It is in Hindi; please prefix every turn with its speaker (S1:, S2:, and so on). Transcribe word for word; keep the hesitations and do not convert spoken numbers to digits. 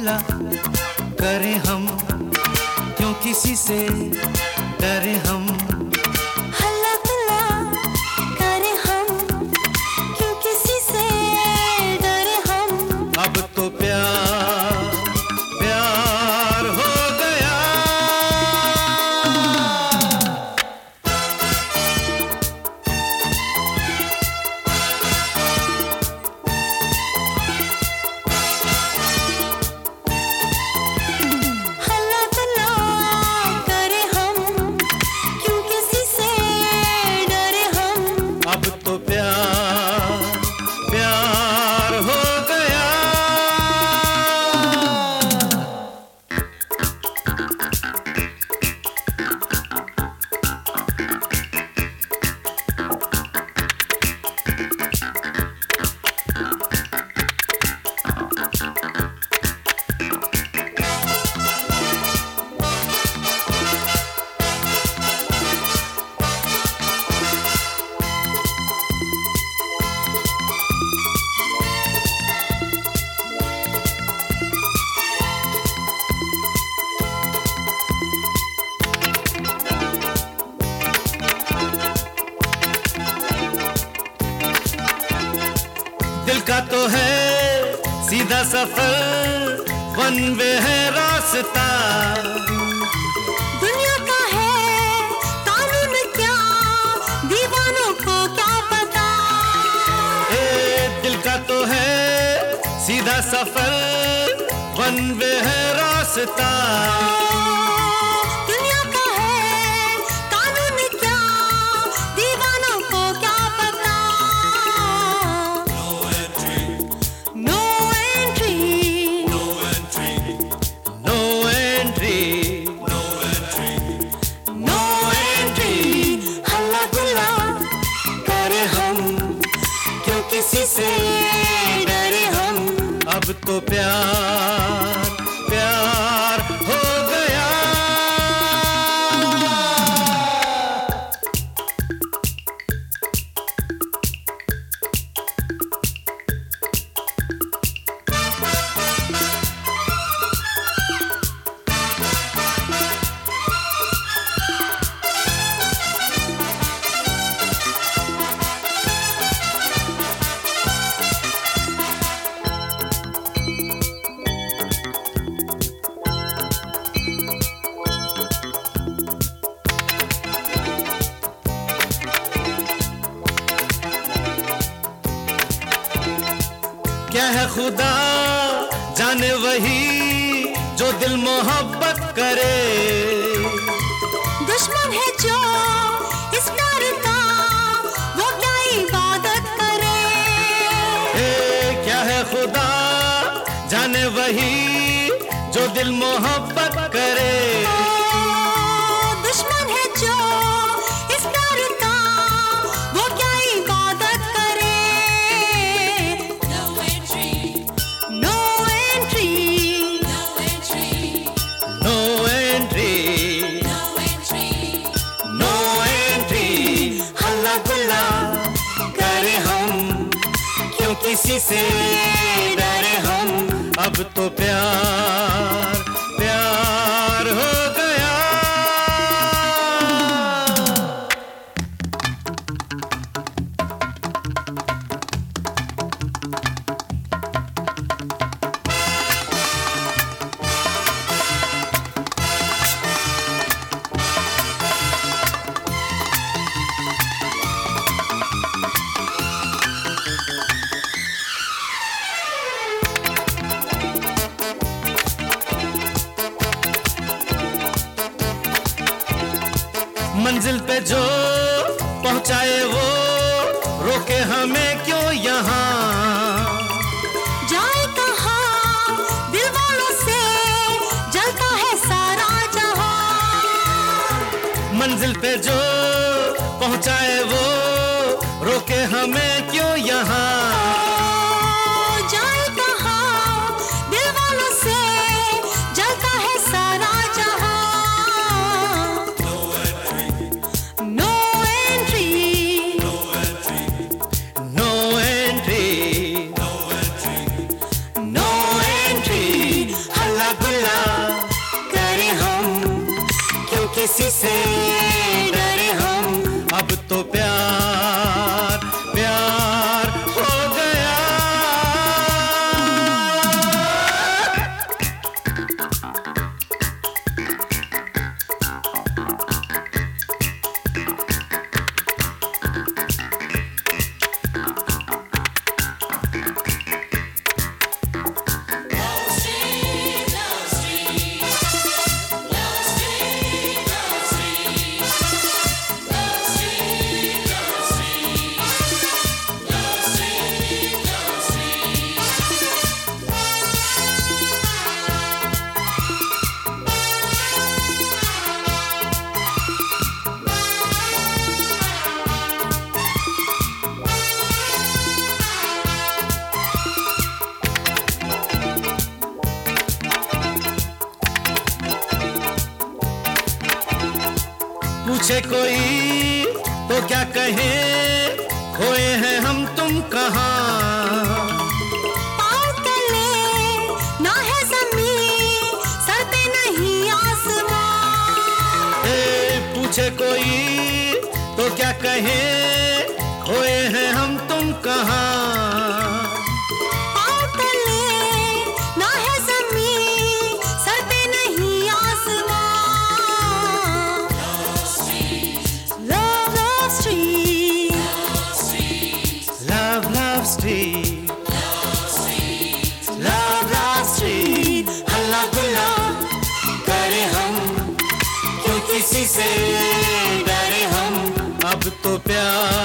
S1: खुला करें हम, क्यों किसी से डरे हम।
S2: हल्ला गुल्ला करें हम, क्यों किसी से डरे हम।
S1: अब तो प्यार प्यार हो गया।
S2: हल्ला गुल्ला करें हम, क्यों किसी से डरे हम।
S1: अब तो प्यार प्यार हो गया। दिल का तो है सीधा सफर, वन वे है रास्ता।
S2: दुनिया का है कानून क्या, दीवानों को क्या पता।
S1: ए दिल का तो है सीधा सफर, वन वे है रास्ता।
S2: दुनिया का है कानून क्या, दीवानों को क्या पता। No entry
S1: no entry
S2: no entry. हल्ला गुल्ला
S1: करे हम,
S2: क्यों किसी से डरे हम।
S1: अब तो प्यार प्यार हो गया। क्या है खुदा जाने वही जो दिल मोहब्बत करे।
S2: दुश्मन है जो इस प्यार का, वो क्या इबादत करे।
S1: ए, क्या है खुदा जाने वही जो दिल मोहब्बत करे।
S2: दुश्मन है जो इस प्यार का, वो क्या इबादत करे। No entry
S1: no entry no entry. हल्ला गुल्ला करे हम, क्यों किसी से डरे हम। अब तो प्यार प्यार हो गया। मंजिल पे जो पहुंचाए वो रोके हमें क्यों यहाँ।
S2: जाए कहाँ दिल वालों से, जलता है सारा जहां।
S1: मंजिल पे जो पहुंचाए वो रोके हमें क्यों यहाँ।
S2: जाए कहाँ दिल वालों से, जलता है सारा जहां। No entry
S1: no entry no entry.
S2: किसी से डरे हम,
S1: अब तो प्यार प्यार हो गया। पूछे कोई तो क्या कहे, खोए हैं हम तुम कहाँ।
S2: पाँव तले ना है ज़मीन, सर पे नहीं आसमां।
S1: ए, पूछे कोई तो क्या कहे, खोए हैं हम तुम कहाँ।
S2: पाँव तले ना है ज़मीन, सर पे नहीं आसमां। Love, love street,
S1: Love, love street, love, love street, हल्ला गुल्ला करे हम, क्यों किसी से डरे हम, अब तो प्यार